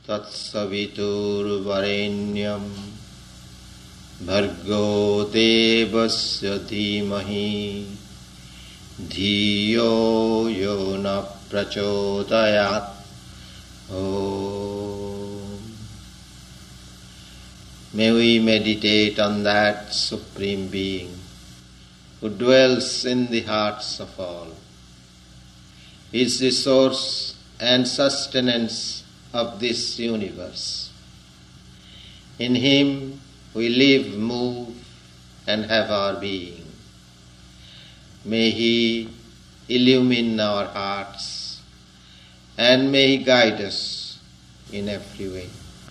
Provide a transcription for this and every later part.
तत्सवितुर्वरेण्यं भर्गो देवस्य धीमहि धियो यो न प्रचोदयात्. May we meditate on that Supreme Being who dwells in the hearts of all. He is the source and sustenance of this universe. In Him we live, move, and have our being. May He illumine our hearts and may He guide us in every way.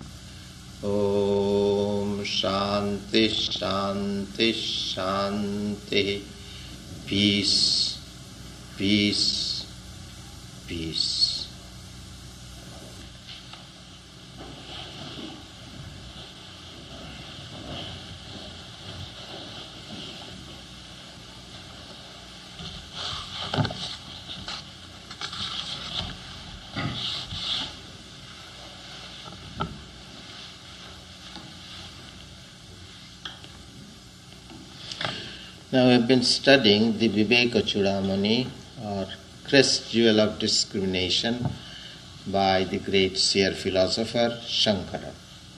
Om Shanti Shanti Shanti. Peace, peace, peace. Now we have been studying the Viveka Chudamani, or crest jewel of discrimination, by the great seer philosopher Shankara.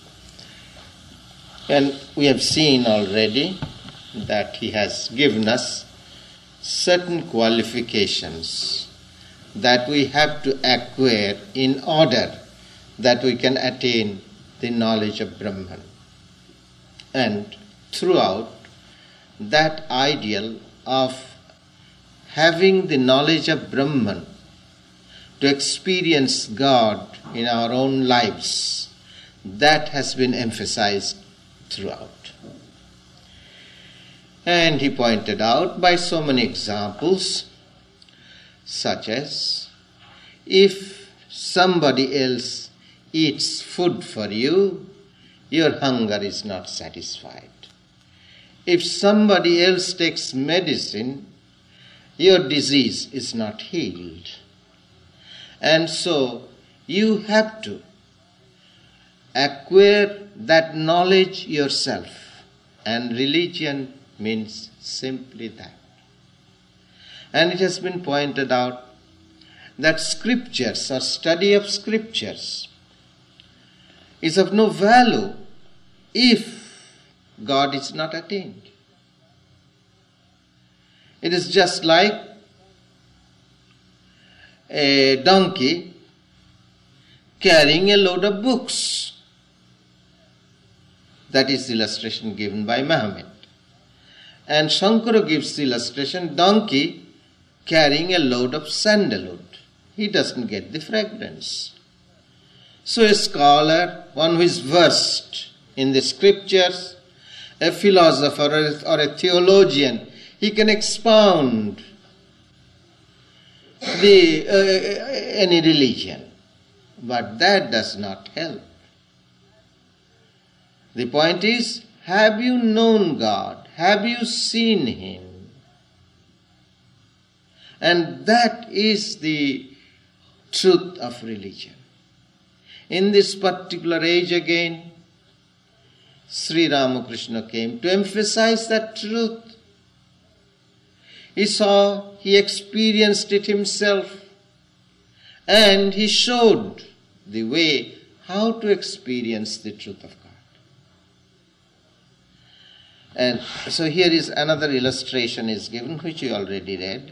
And we have seen already that he has given us certain qualifications that we have to acquire in order that we can attain the knowledge of Brahman. And throughout that ideal of having the knowledge of Brahman to experience God in our own lives, that has been emphasized throughout. And he pointed out by so many examples, such as if somebody else eats food for you, your hunger is not satisfied. If somebody else takes medicine, your disease is not healed. And so you have to acquire that knowledge yourself. And religion means simply that. And it has been pointed out that scriptures or study of scriptures is of no value if God is not attained. It is just like a donkey carrying a load of books. That is the illustration given by Muhammad. And Shankara gives the illustration, donkey carrying a load of sandalwood. He doesn't get the fragrance. So a scholar, one who is versed in the scriptures, a philosopher or a theologian, he can expound any religion. But that does not help. The point is, have you known God? Have you seen Him? And that is the truth of religion. In this particular age again, Sri Ramakrishna came to emphasize that truth. He saw, he experienced it himself, and he showed the way how to experience the truth of God. And so here is another illustration is given, which you already read.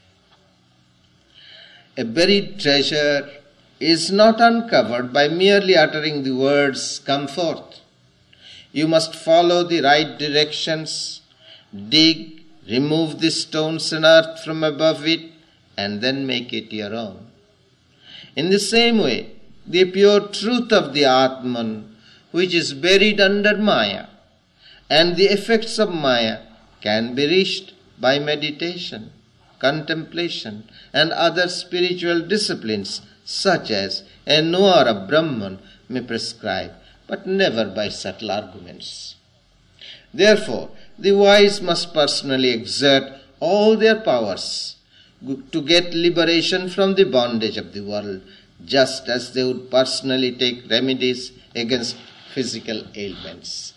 A buried treasure is not uncovered by merely uttering the words, "Come forth." You must follow the right directions, dig, remove the stones and earth from above it, and then make it your own. In the same way, the pure truth of the Atman, which is buried under Maya, and the effects of Maya can be reached by meditation, contemplation, and other spiritual disciplines, such as a knower of Brahman may prescribe, but never by subtle arguments. Therefore, the wise must personally exert all their powers to get liberation from the bondage of the world just as they would personally take remedies against physical ailments.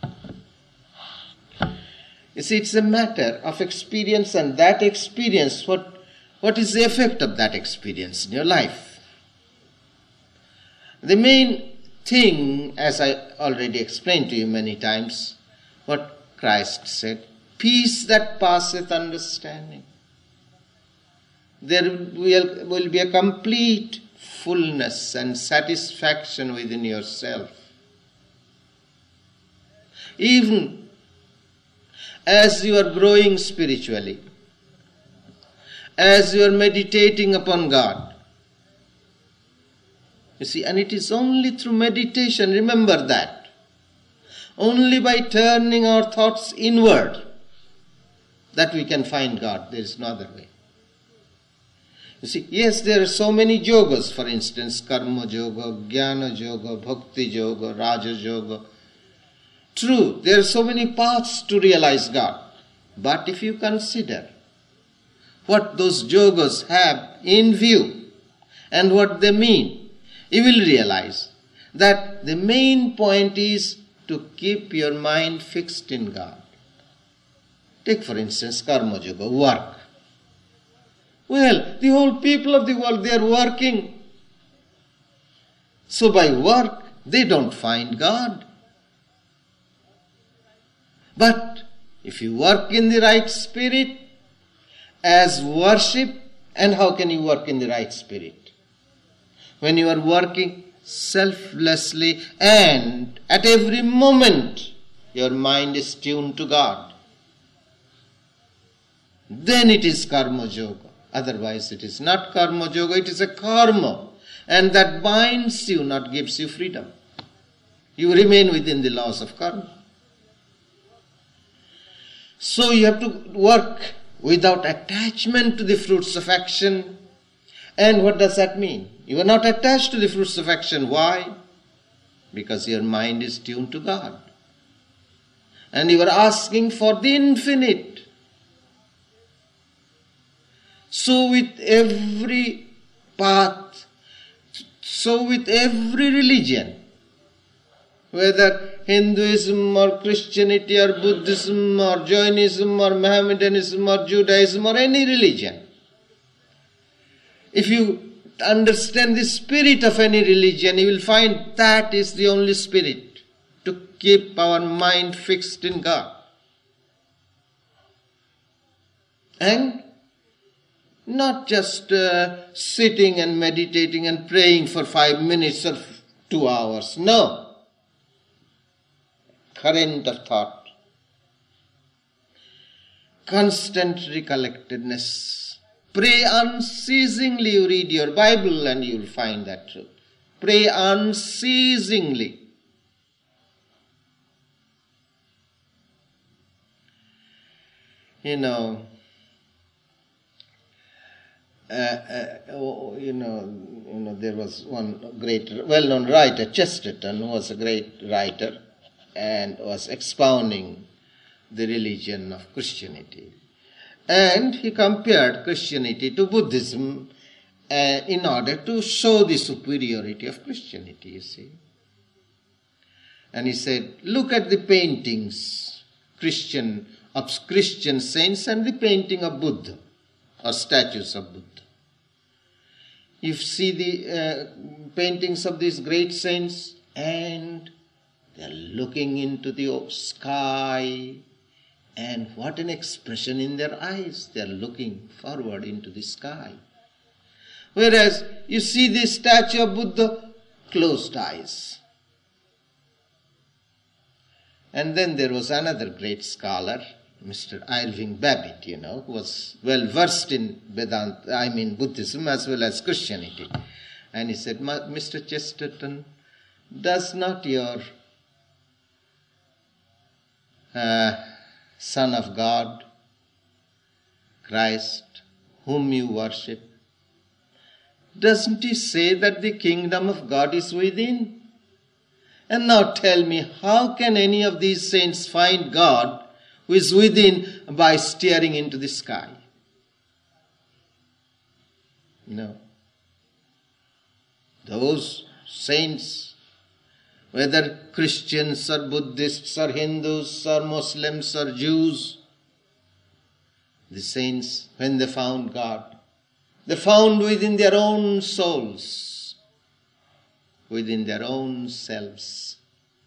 You see, it's a matter of experience, and that experience, what is the effect of that experience in your life? The main thing, as I already explained to you many times, what Christ said, peace that passeth understanding. There will be a complete fullness and satisfaction within yourself. Even as you are growing spiritually, as you are meditating upon God. You see, and it is only through meditation, remember that. Only by turning our thoughts inward that we can find God. There is no other way. You see, yes, there are so many yogas, for instance, karma yoga, jnana yoga, bhakti yoga, raja yoga. True, there are so many paths to realize God. But if you consider what those yogas have in view and what they mean, you will realize that the main point is to keep your mind fixed in God. Take, for instance, karma yoga, work. Well, the whole people of the world, they are working. So by work, they don't find God. But if you work in the right spirit, as worship, and how can you work in the right spirit? When you are working selflessly and at every moment your mind is tuned to God, then it is karma yoga. Otherwise it is not karma yoga, it is a karma. And that binds you, not gives you freedom. You remain within the laws of karma. So you have to work without attachment to the fruits of action. And what does that mean? You are not attached to the fruits of action. Why? Because your mind is tuned to God. And you are asking for the infinite. So with every path, so with every religion, whether Hinduism or Christianity or Buddhism or Jainism or Mohammedanism or Judaism or any religion, if you understand the spirit of any religion, you will find that is the only spirit to keep our mind fixed in God. And not just sitting and meditating and praying for 5 minutes or 2 hours. No. Current of thought. Constant recollectedness. Pray unceasingly. You read your Bible and you will find that truth. Pray unceasingly. There was one great, well-known writer, Chesterton, who was a great writer and was expounding the religion of Christianity. And he compared Christianity to Buddhism in order to show the superiority of Christianity, you see. And he said, look at the paintings of Christian saints and the painting of Buddha, or statues of Buddha. You see the paintings of these great saints, and they are looking into the sky, and what an expression in their eyes. They are looking forward into the sky. Whereas you see the statue of Buddha, closed eyes. And then there was another great scholar, Mr. Irving Babbitt, who was well versed in Buddhism as well as Christianity. And he said, Mr. Chesterton, does not your Son of God, Christ, whom you worship, doesn't he say that the kingdom of God is within? And now tell me, how can any of these saints find God who is within by staring into the sky? No. Those saints, whether Christians or Buddhists or Hindus or Muslims or Jews, the saints, when they found God, they found within their own souls, within their own selves,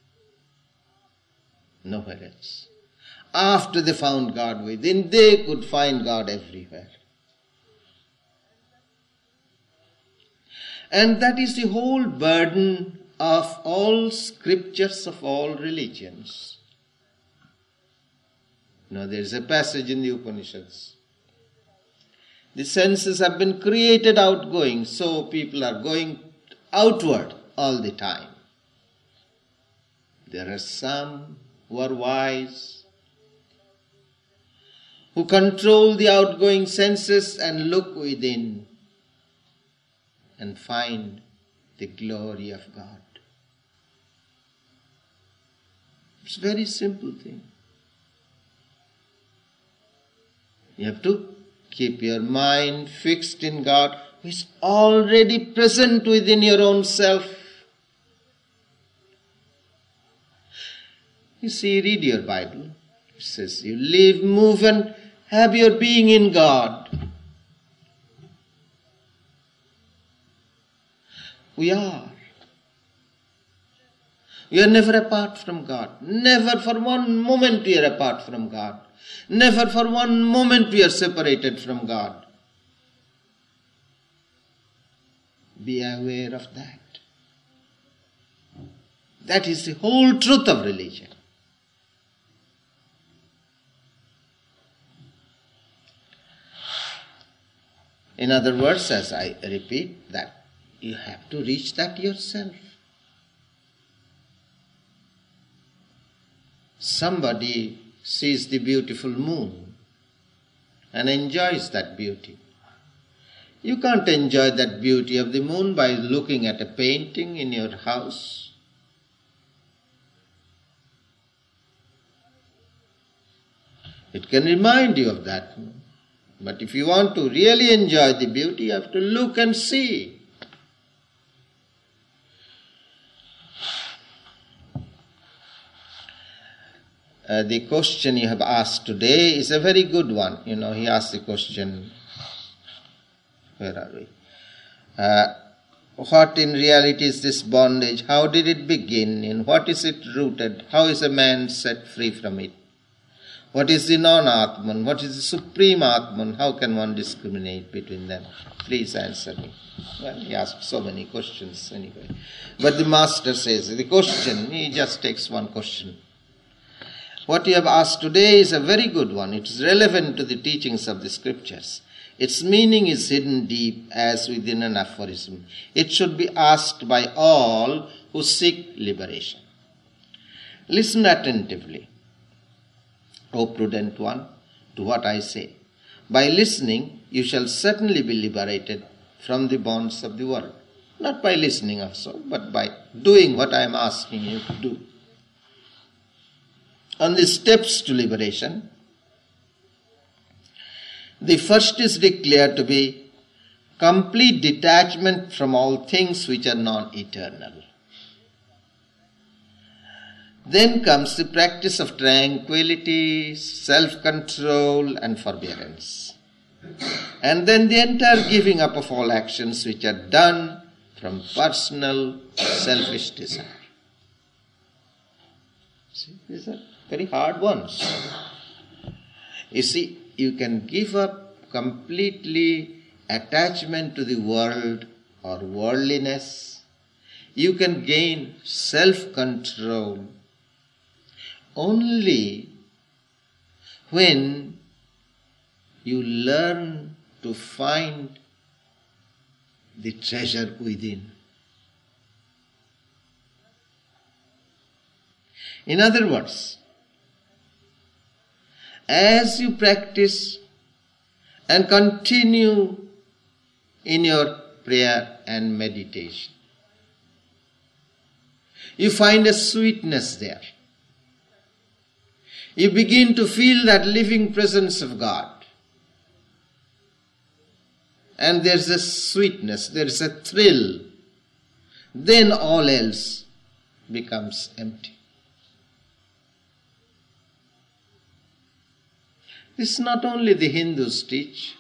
nowhere else. After they found God within, they could find God everywhere. And that is the whole burden of all scriptures of all religions. There is a passage in the Upanishads. The senses have been created outgoing, so people are going outward all the time. There are some who are wise, who control the outgoing senses and look within and find the glory of God. It's a very simple thing. You have to keep your mind fixed in God, who is already present within your own self. You see, read your Bible. It says you live, move and have your being in God. We are. We are never apart from God. Never for one moment we are apart from God. Never for one moment we are separated from God. Be aware of that. That is the whole truth of religion. In other words, as I repeat, that you have to reach that yourself. Somebody sees the beautiful moon and enjoys that beauty. You can't enjoy that beauty of the moon by looking at a painting in your house. It can remind you of that. But if you want to really enjoy the beauty, you have to look and see. The question you have asked today is a very good one. He asked the question, where are we? What in reality is this bondage? How did it begin? In what is it rooted? How is a man set free from it? What is the non-Atman? What is the supreme Atman? How can one discriminate between them? Please answer me. Well, he asked so many questions anyway. But the master says, the question, he just takes one question. What you have asked today is a very good one. It is relevant to the teachings of the scriptures. Its meaning is hidden deep as within an aphorism. It should be asked by all who seek liberation. Listen attentively, O prudent one, to what I say. By listening, you shall certainly be liberated from the bonds of the world. Not by listening also, but by doing what I am asking you to do. On the steps to liberation, the first is declared to be complete detachment from all things which are non-eternal. Then comes the practice of tranquility, self-control and forbearance. And then the entire giving up of all actions which are done from personal selfish desire. See, these are very hard ones. You see, you can give up completely attachment to the world or worldliness. You can gain self-control only when you learn to find the treasure within. In other words, as you practice and continue in your prayer and meditation, you find a sweetness there. You begin to feel that living presence of God. And there's a sweetness, there's a thrill then all else becomes empty. This is not only the Hindus teach.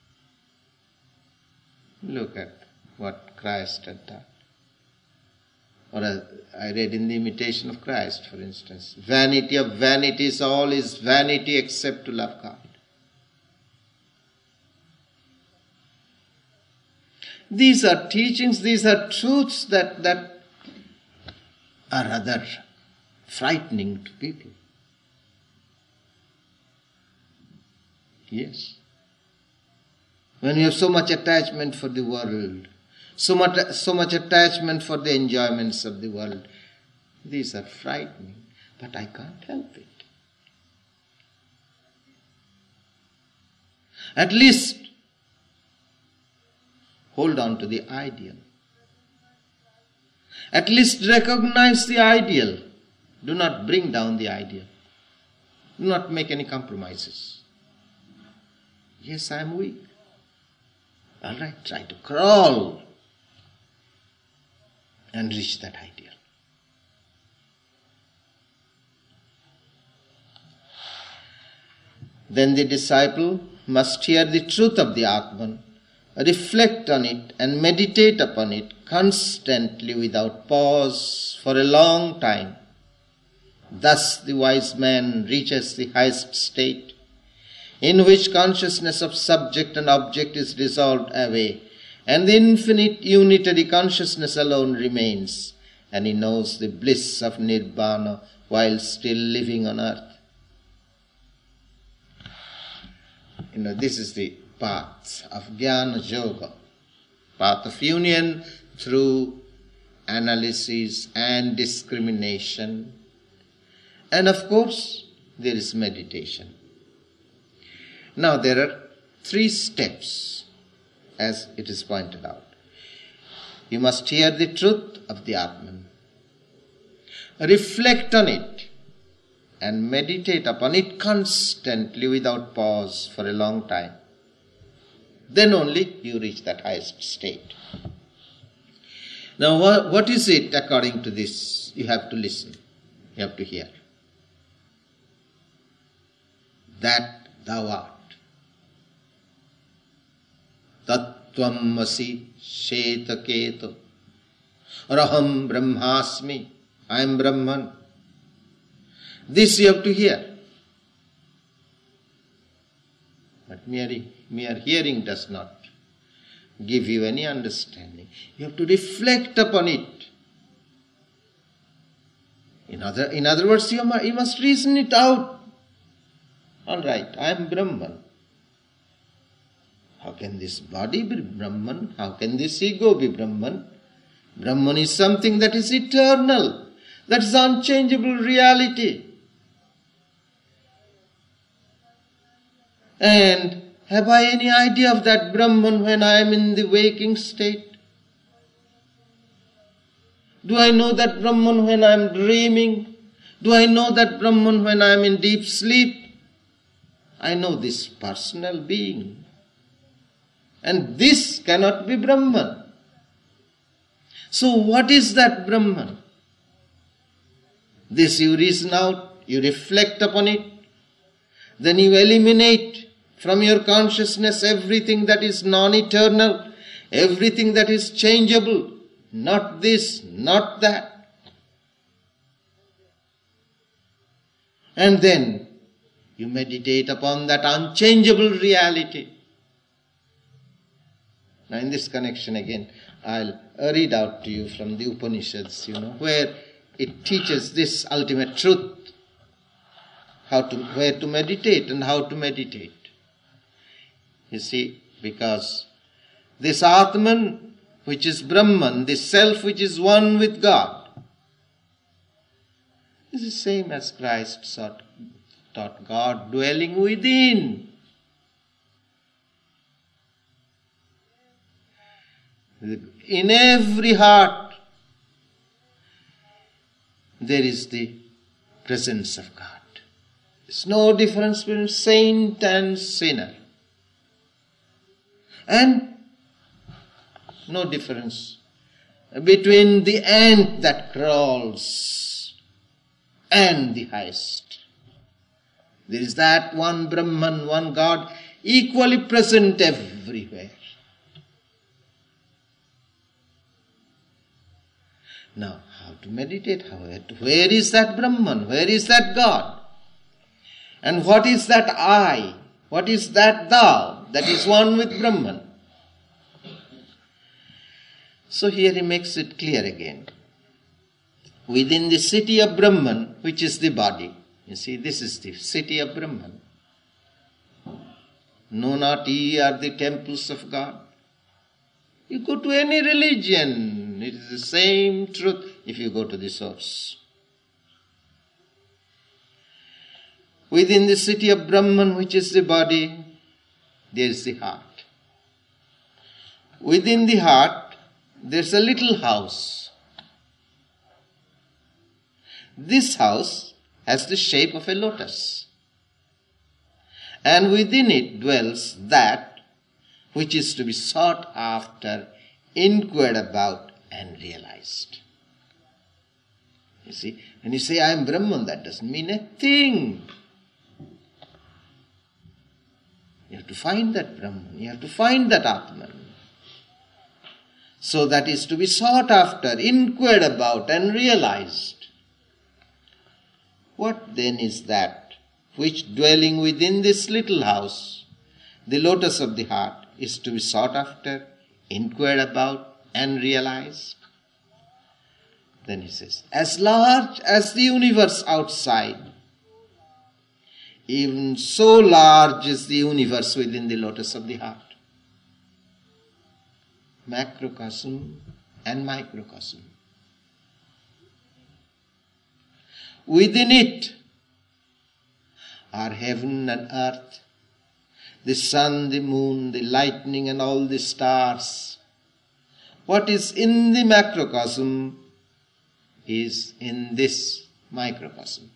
Look at what Christ had done. Or I read in the Imitation of Christ, for instance, vanity of vanities, all is vanity except to love God. These are teachings, these are truths that are rather frightening to people. Yes. When you have so much attachment for the world, so much attachment for the enjoyments of the world, these are frightening, but I can't help it. At least hold on to the ideal. At least recognize the ideal. Do not bring down the ideal. Do not make any compromises. Yes, I am weak. All right, try to crawl and reach that ideal. Then the disciple must hear the truth of the Atman, reflect on it and meditate upon it constantly without pause for a long time. Thus the wise man reaches the highest state, in which consciousness of subject and object is dissolved away, and the infinite unitary consciousness alone remains, and he knows the bliss of Nibbana while still living on earth. This is the path of Jnana Yoga, path of union through analysis and discrimination. And of course, there is meditation. Now there are 3 steps, as it is pointed out. You must hear the truth of the Atman, reflect on it, and meditate upon it constantly without pause for a long time. Then only you reach that highest state. Now what is it according to this? You have to listen. You have to hear. That thou art. Tattvam asi shetaketo. Raham brahmasmi. I am Brahman. This you have to hear. But mere hearing does not give you any understanding. You have to reflect upon it. In other words, you must reason it out. All right, I am Brahman. How can this body be Brahman? How can this ego be Brahman? Brahman is something that is eternal, that is unchangeable reality. And have I any idea of that Brahman when I am in the waking state? Do I know that Brahman when I am dreaming? Do I know that Brahman when I am in deep sleep? I know this personal being. And this cannot be Brahman. So what is that Brahman? This you reason out, you reflect upon it, then you eliminate from your consciousness everything that is non-eternal, everything that is changeable, not this, not that. And then you meditate upon that unchangeable reality. Now in this connection again, I'll read out to you from the Upanishads, where it teaches this ultimate truth, where to meditate and how to meditate. You see, because this Atman, which is Brahman, this self which is one with God, is the same as Christ taught God dwelling within. In every heart, there is the presence of God. There's no difference between saint and sinner. And no difference between the ant that crawls and the highest. There is that one Brahman, one God, equally present everywhere. Now, how to meditate? Where is that Brahman? Where is that God? And what is that I? What is that thou that is one with Brahman? So here he makes it clear again. Within the city of Brahman, which is the body, you see, this is the city of Brahman. Know not ye are the temples of God. You go to any religion, it is the same truth if you go to the source. Within the city of Brahman, which is the body, there is the heart. Within the heart, there is a little house. This house has the shape of a lotus. And within it dwells that which is to be sought after, inquired about, and realized. You see, when you say, I am Brahman, that doesn't mean a thing. You have to find that Brahman. You have to find that Atman. So that is to be sought after, inquired about, and realized. What then is that which dwelling within this little house, the lotus of the heart, is to be sought after, inquired about, and realized? Then he says, as large as the universe outside, even so large is the universe within the lotus of the heart. Macrocosm and microcosm. Within it are heaven and earth, the sun, the moon, the lightning, and all the stars. What is in the macrocosm is in this microcosm.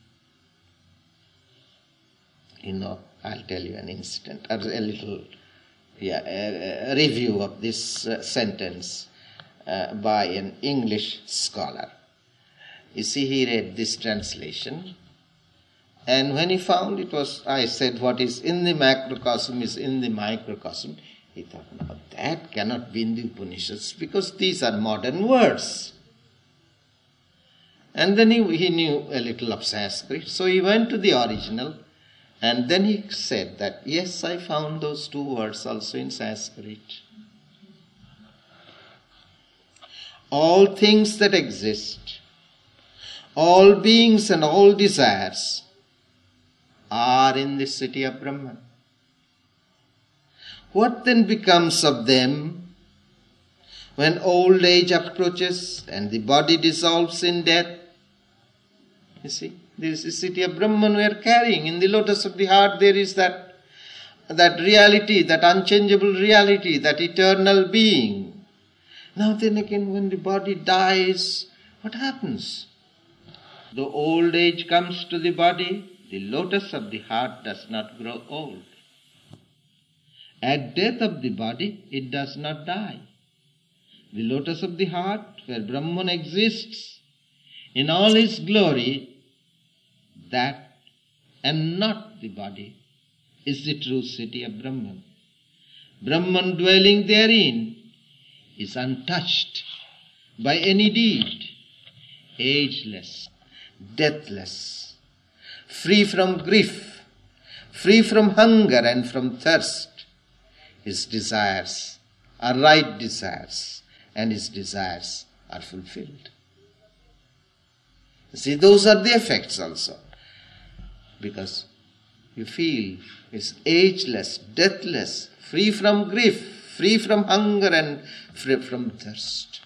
I'll tell you an incident, or a little a review of this sentence by an English scholar. You see, he read this translation, and when he found I said, what is in the macrocosm is in the microcosm, he thought, no, that cannot be in the Upanishads, because these are modern words. And then he knew a little of Sanskrit, so he went to the original, and then he said that, yes, I found those two words also in Sanskrit. All things that exist, all beings and all desires are in the city of Brahman. What then becomes of them when old age approaches and the body dissolves in death? You see, there is the city of Brahman we are carrying. In the lotus of the heart there is that reality, that unchangeable reality, that eternal being. Now then again, when the body dies, what happens? The old age comes to the body, the lotus of the heart does not grow old. At death of the body, it does not die. The lotus of the heart, where Brahman exists in all his glory, that and not the body is the true city of Brahman. Brahman dwelling therein is untouched by any deed, ageless, deathless, free from grief, free from hunger and from thirst. His desires are right desires, and his desires are fulfilled. See, those are the effects also. Because you feel is ageless, deathless, free from grief, free from hunger and free from thirst.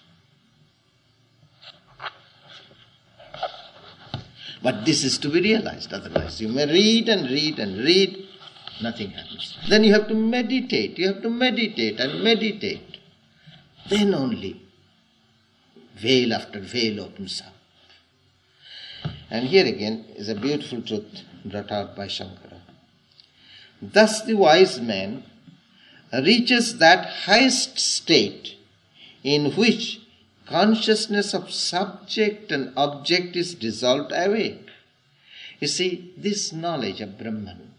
But this is to be realized, otherwise you may read and read and read, nothing happens. Then you have to meditate and meditate. Then only veil after veil opens up. And here again is a beautiful truth brought out by Shankara. Thus the wise man reaches that highest state in which consciousness of subject and object is dissolved away. You see, this knowledge of Brahman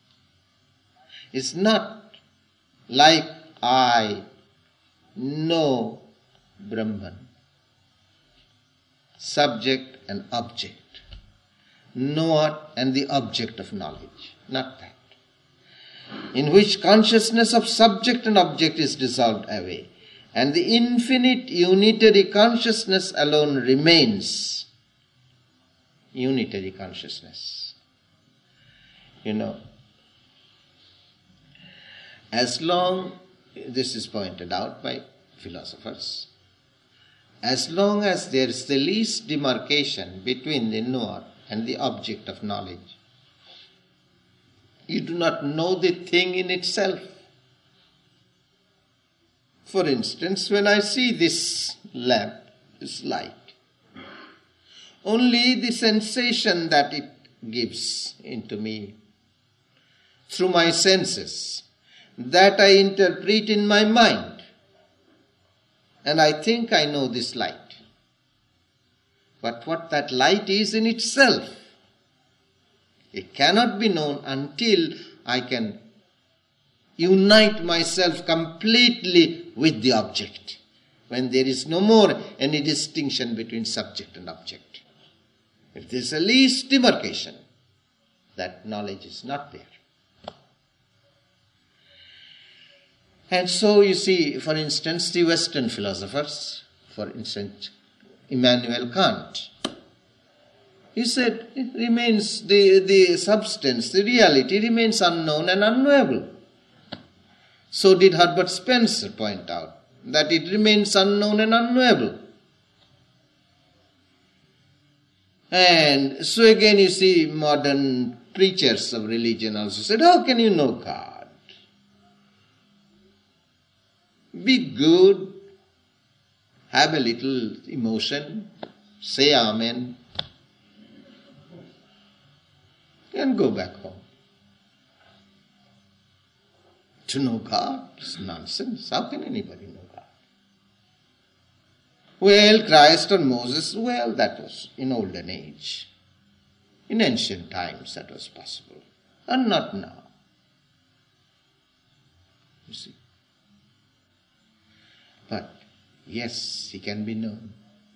is not like I know Brahman, subject and object, knower and the object of knowledge, not that, in which consciousness of subject and object is dissolved away, and the infinite unitary consciousness alone remains. Unitary consciousness. As long, this is pointed out by philosophers, as long as there is the least demarcation between the knower and the object of knowledge, you do not know the thing in itself. For instance, when I see this lamp, this light, only the sensation that it gives into me through my senses, that I interpret in my mind, and I think I know this light. But what that light is in itself, it cannot be known until I can unite myself completely with the object, when there is no more any distinction between subject and object. If there is a least demarcation, that knowledge is not there. And so you see, for instance, the Western philosophers, for instance, Immanuel Kant, he said it remains, the substance, the reality remains unknown and unknowable. So did Herbert Spencer point out, that it remains unknown and unknowable. And so again you see modern preachers of religion also said, how can you know God? Be good, have a little emotion, say Amen, and go back home. To know God is nonsense. How can anybody know God? Well, Christ or Moses, well, that was in olden age. In ancient times that was possible. And not now. You see. But, yes, he can be known.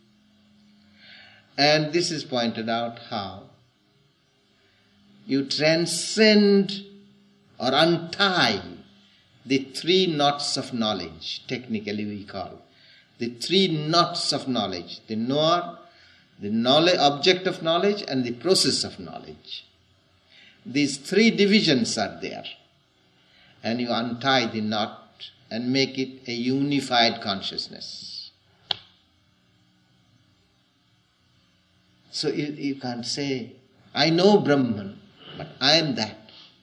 And this is pointed out how you transcend or untie the three knots of knowledge, technically we call. The three knots of knowledge, the knower, the knowledge, object of knowledge, and the process of knowledge. These three divisions are there. And you untie the knot and make it a unified consciousness. So you can't say, I know Brahman, but I am that.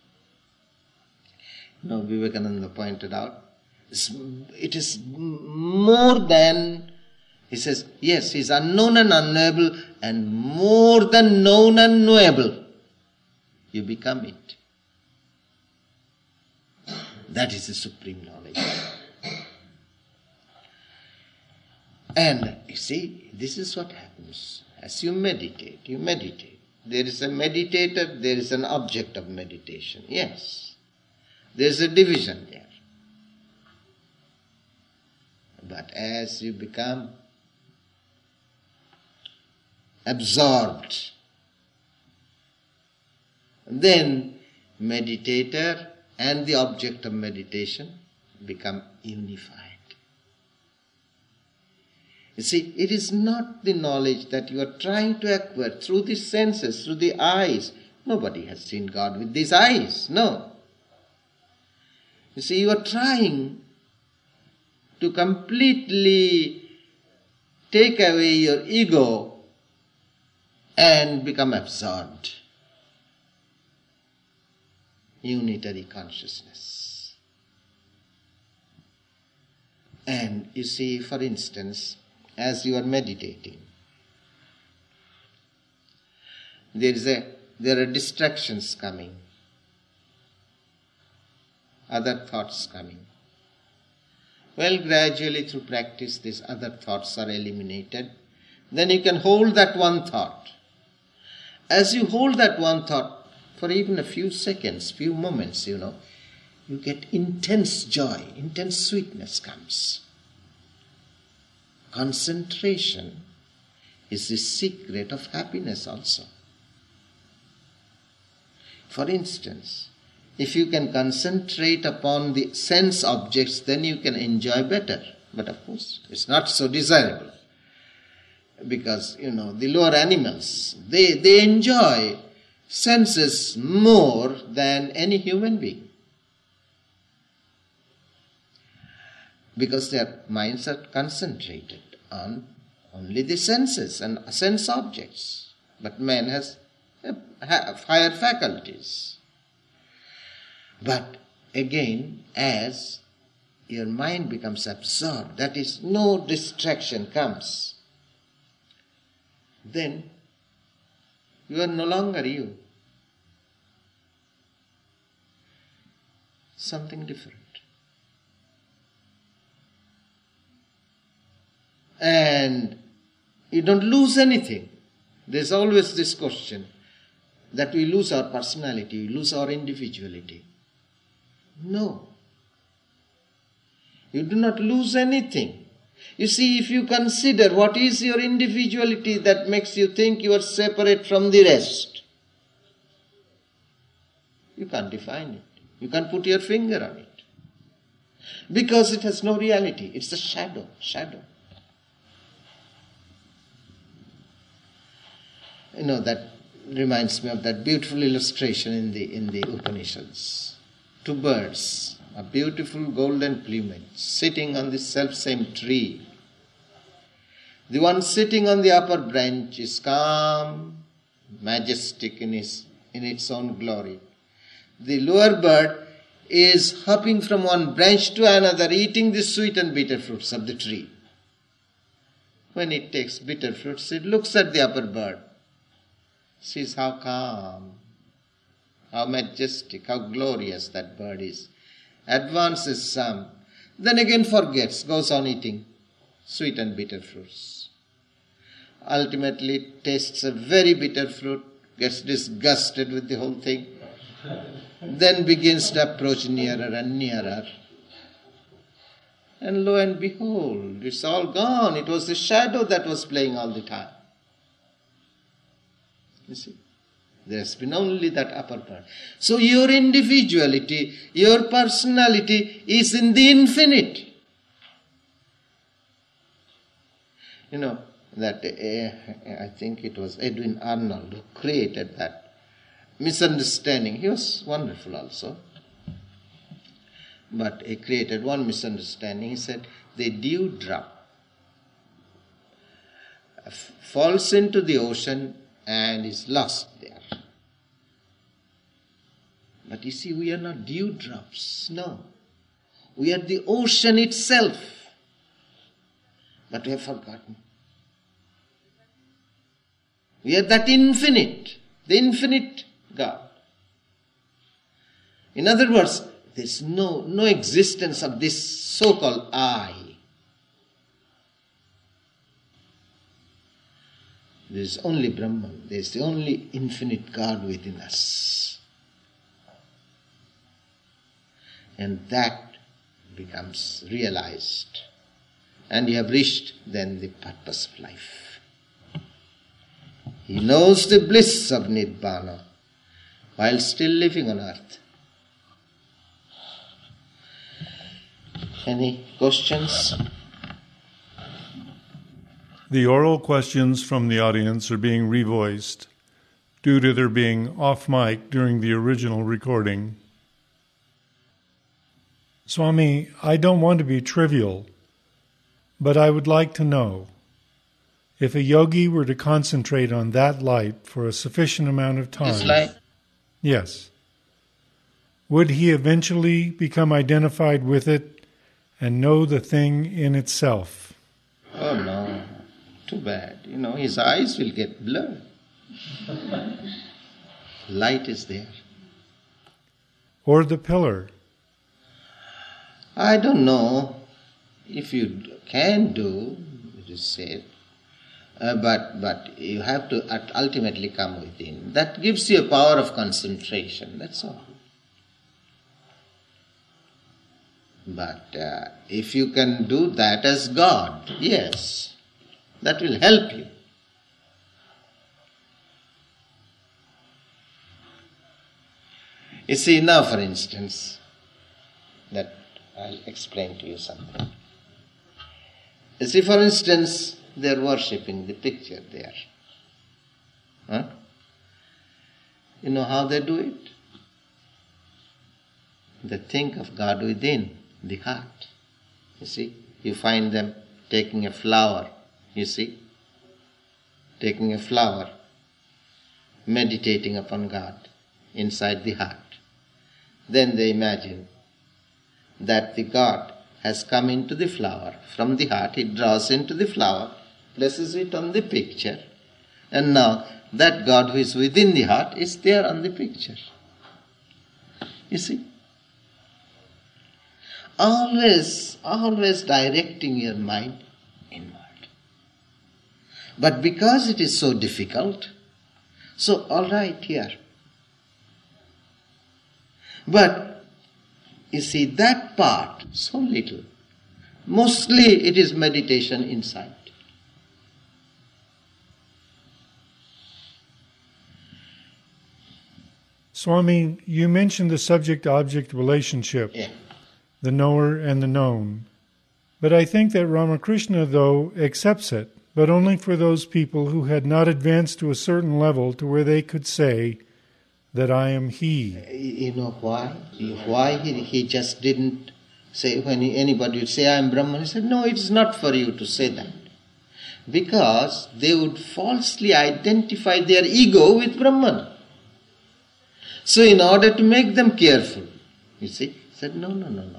No, Vivekananda pointed out, it is more than, he says, yes, he is unknown and unknowable, and more than known and knowable. You become it. That is the supreme knowledge. And you see, this is what happens. As you meditate. There is a meditator, there is an object of meditation. Yes. There is a division there. But as you become absorbed, then meditator and the object of meditation become unified. You see, it is not the knowledge that you are trying to acquire through the senses, through the eyes. Nobody has seen God with these eyes, no. You see, you are trying to completely take away your ego and become absorbed. Unitary consciousness. And you see, for instance, as you are meditating, there are distractions coming, other thoughts coming. Well, gradually through practice, these other thoughts are eliminated. Then you can hold that one thought. As you hold that one thought for even a few seconds, few moments, you get intense joy, intense sweetness comes. Concentration is the secret of happiness also. For instance, if you can concentrate upon the sense objects, then you can enjoy better. But of course, it's not so desirable. Because, the lower animals, they enjoy senses more than any human being. Because their minds are concentrated on only the senses and sense objects. But man has higher faculties. But again, as your mind becomes absorbed, that is, no distraction comes, then you are no longer you. Something different. And you don't lose anything. There's always this question that we lose our personality, we lose our individuality. No. You do not lose anything. You see, if you consider what is your individuality that makes you think you are separate from the rest, you can't define it. You can't put your finger on it. Because it has no reality. It's a shadow. That reminds me of that beautiful illustration in the Upanishads. Two birds, a beautiful golden plumage, sitting on the self-same tree. The one sitting on the upper branch is calm, majestic in its own glory. The lower bird is hopping from one branch to another, eating the sweet and bitter fruits of the tree. When it takes bitter fruits, it looks at the upper bird, sees how calm, how majestic, how glorious that bird is, advances some, then again forgets, goes on eating sweet and bitter fruits. Ultimately it tastes a very bitter fruit, gets disgusted with the whole thing, then begins to approach nearer and nearer. And lo and behold, it's all gone. It was the shadow that was playing all the time. You see, there's been only that upper part. So your individuality, your personality is in the infinite. That I think it was Edwin Arnold who created that misunderstanding. He was wonderful also. But he created one misunderstanding. He said, the dewdrop falls into the ocean and is lost there. But you see, we are not dewdrops. No. We are the ocean itself. But we have forgotten. We are that infinite, the infinite God. In other words, there's no existence of this so-called I. There is only Brahman. There is the only infinite God within us. And that becomes realized. And you have reached then the purpose of life. He knows the bliss of Nibbana while still living on earth. Any questions? The oral questions from the audience are being revoiced due to their being off mic during the original recording. Swami, I don't want to be trivial, but I would like to know, if a yogi were to concentrate on that light for a sufficient amount of time... This light? Yes. Would he eventually become identified with it and know the thing in itself? Oh no, too bad. His eyes will get blurred. Light is there. Or the pillar? I don't know. if you can do, it is said, but you have to ultimately come within. That gives you a power of concentration, that's all. But if you can do that as God, yes, that will help you. You see, now for instance, that I'll explain to you something. You see, for instance, they're worshipping the picture there. Huh? You know how they do it? They think of God within the heart. You see, you find them taking a flower, you see, taking a flower, meditating upon God inside the heart. Then they imagine that the God has come into the flower. From the heart, it draws into the flower, places it on the picture, and now that God who is within the heart is there on the picture. You see? Always directing your mind inward. But because it is so difficult, so all right here. But you see, that part, so little. Mostly it is meditation inside. Swami, you mentioned the subject-object relationship, Yeah. the knower and the known. But I think that Ramakrishna, though, accepts it, but only for those people who had not advanced to a certain level to where they could say that I am he. You know why? Why he just didn't say, when anybody would say, I am Brahman, he said, no, it's not for you to say that. Because they would falsely identify their ego with Brahman. So in order to make them careful, you see, he said, no.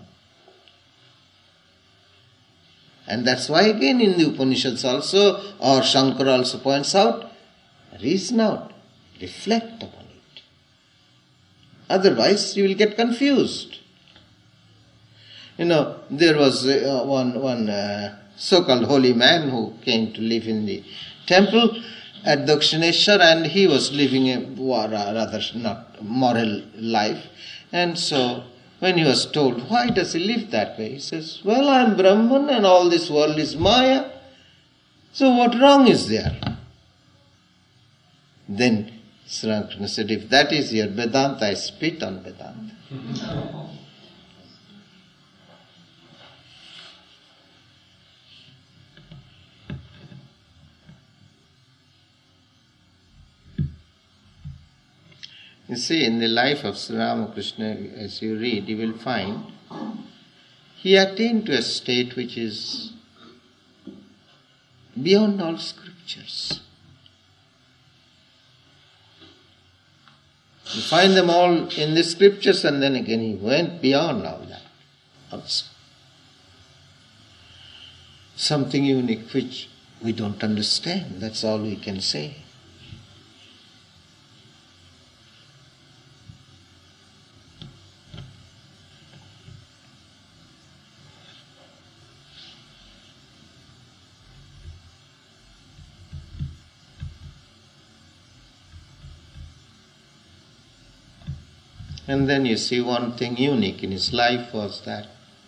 And that's why again in the Upanishads also, or Shankara also points out, reason out, reflect upon it. Otherwise you will get confused. You know, there was one so-called holy man who came to live in the temple at Dakshineshwar, and he was living a rather not moral life. And so when he was told, why does he live that way? He says, well, I am Brahman and all this world is Maya. So what wrong is there? Then Sri Ramakrishna said, if that is your Vedanta, I spit on Vedanta. You see, in the life of Sri Ramakrishna, as you read, you will find he attained to a state which is beyond all scriptures. You find them all in the scriptures, and then again he went beyond all that also. Something unique which we don't understand, that's all we can say. And then you see one thing unique in his life was that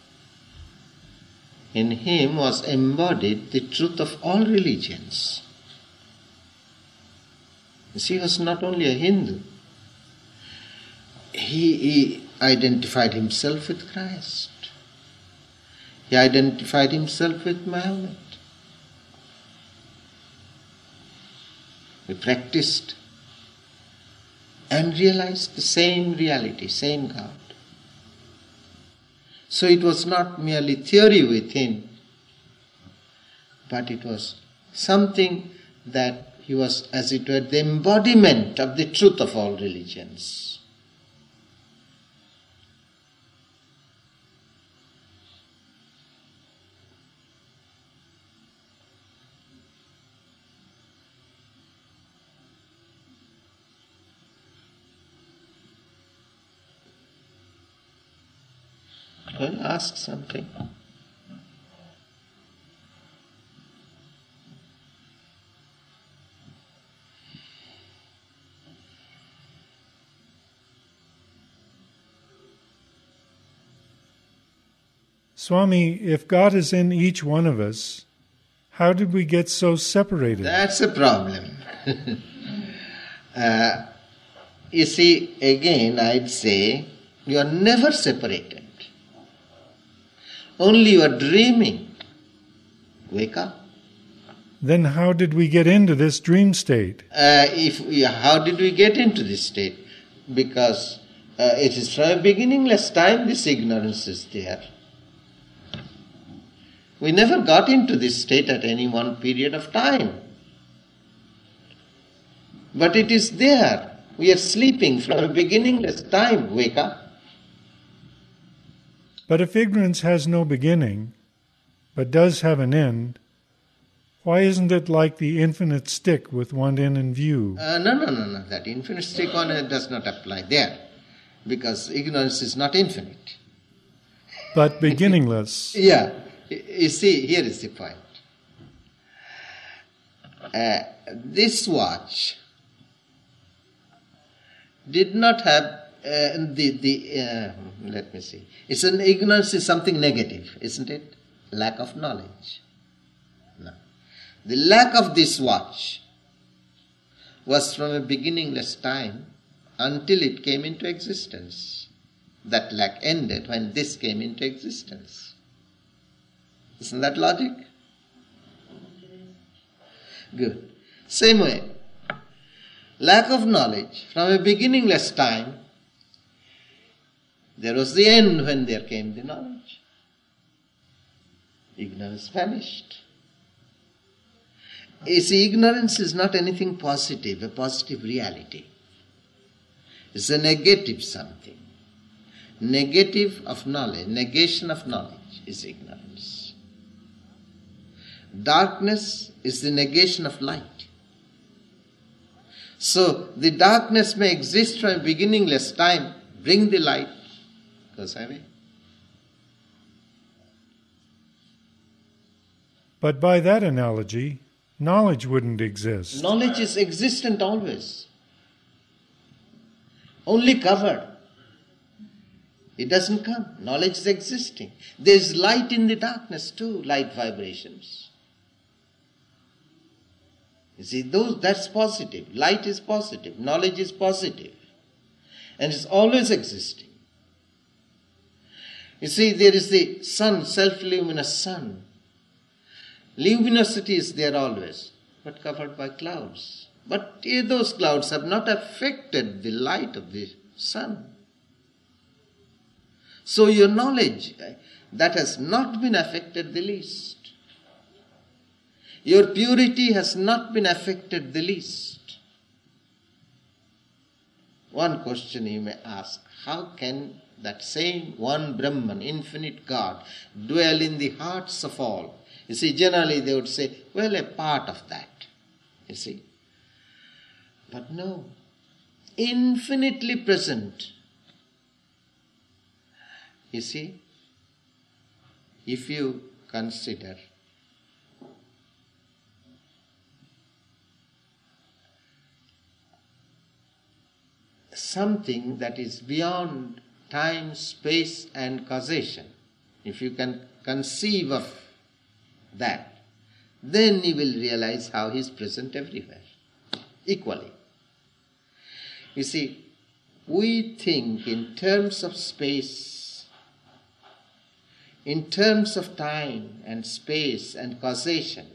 in him was embodied the truth of all religions. You see, he was not only a Hindu. He identified himself with Christ. He identified himself with Muhammad. He practiced and realized the same reality, same God. So it was not merely theory with him, but it was something that he was, as it were, the embodiment of the truth of all religions. Well, ask something. Swami, if God is in each one of us, how did we get so separated? That's a problem. You see, again, I'd say, you are never separated. Only you are dreaming. Wake up. Then how did we get into this dream state? How did we get into this state? Because it is from a beginningless time this ignorance is there. We never got into this state at any one period of time. But it is there. We are sleeping from a beginningless time. Wake up. But if ignorance has no beginning, but does have an end, why isn't it like the infinite stick with one end in view? No. That infinite stick one does not apply there. Because ignorance is not infinite. But beginningless. Yeah. You see, here is the point. This watch did not have let me see. It's an ignorance is something negative, isn't it? Lack of knowledge. No. The lack of this watch was from a beginningless time until it came into existence. That lack ended when this came into existence. Isn't that logic? Good. Same way, lack of knowledge from a beginningless time, there was the end when there came the knowledge. Ignorance vanished. You see, ignorance is not anything positive, a positive reality. It's a negative something. Negative of knowledge, negation of knowledge is ignorance. Darkness is the negation of light. So, the darkness may exist from a beginningless time, bring the light, goes away. But by that analogy, knowledge wouldn't exist. Knowledge is existent always. Only covered. It doesn't come. Knowledge is existing. There is light in the darkness too, light vibrations. You see, that's positive. Light is positive. Knowledge is positive. And it's always existing. You see, there is the sun, self-luminous sun. Luminosity is there always, but covered by clouds. But those clouds have not affected the light of the sun. So your knowledge, that has not been affected the least. Your purity has not been affected the least. One question you may ask, how can that same one Brahman, infinite God, dwell in the hearts of all? You see, generally they would say, well, a part of that, you see. But no, infinitely present. You see, if you consider something that is beyond time, space and causation, if you can conceive of that, then you will realize how he is present everywhere, equally. You see, we think in terms of space, in terms of time and space and causation.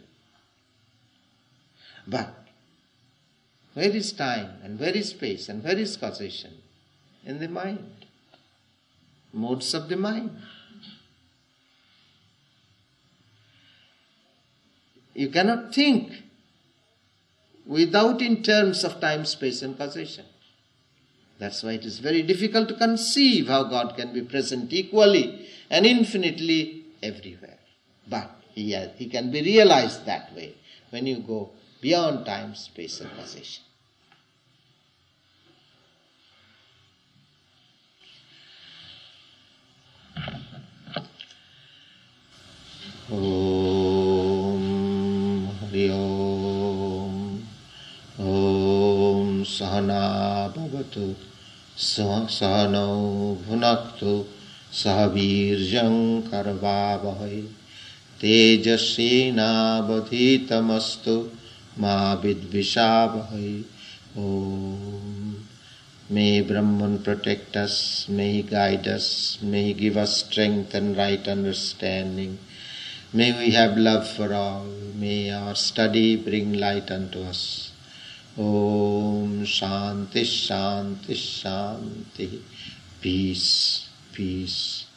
But where is time and where is space and where is causation? In the mind. Modes of the mind. You cannot think without in terms of time, space and causation. That's why it is very difficult to conceive how God can be present equally and infinitely everywhere. But he can be realized that way when you go beyond time, space and causation. Om Hari Om. Om Sahana Bhavatu Sahano Bhunaktu Sahavirjam karvavahai Tejasvinavadhitamastu ma vidvishavahai. Om. May Brahman protect us, may He guide us, may He give us strength and right understanding. May we have love for all, may our study bring light unto us. Om Shanti Shanti Shanti. Peace, peace.